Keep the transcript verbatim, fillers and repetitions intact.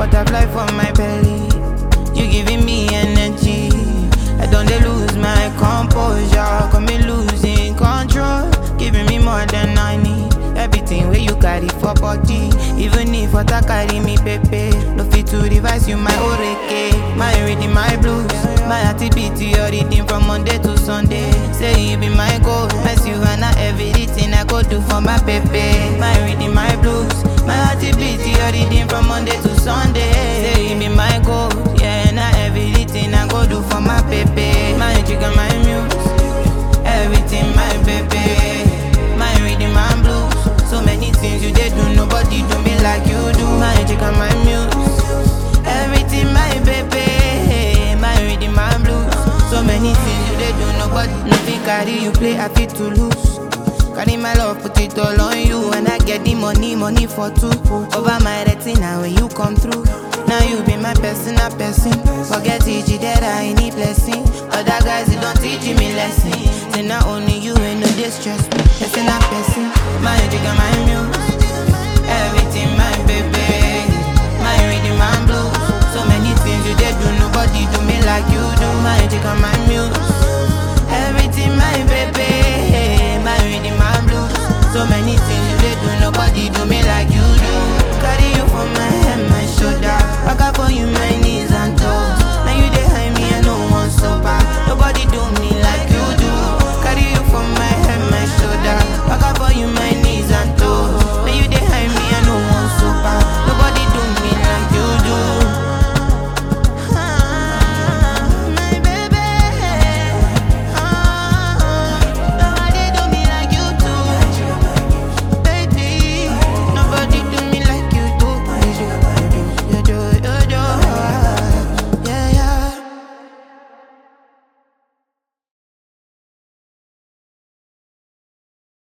butterfly for my belly. You giving me energy. I don't dey lose my composure. Got me losing control. Giving me more than I need. Everything where you carry for body. Even if what I carry me pepe. No fit to revise you my oreke. My reading my blues. My activity your reading from Monday to Sunday. Say you be my goal. Mess you and I everything I go do for my pepe. My reading my blues. My activity your reading from Monday to Sunday. Say you be my goal. Yeah, and I everything I go do for my pepe. My chicken, my muse. Everything my pepe. My reading my blues. So many things you did do, nobody do me like you do. My chicken, my muse. Everything my baby. My reading my blues. So many things you did do, nobody. Nothing carry you play, I fit to lose. Carry my love, put it all on you. And I get the money, money for two. Over my retina when you come through. Now you be my personal person. Forget it, that I need blessing. Other guys, they don't teach me lesson. Say not only you ain't no distress me. Person a person. My jigga, my muse. Everything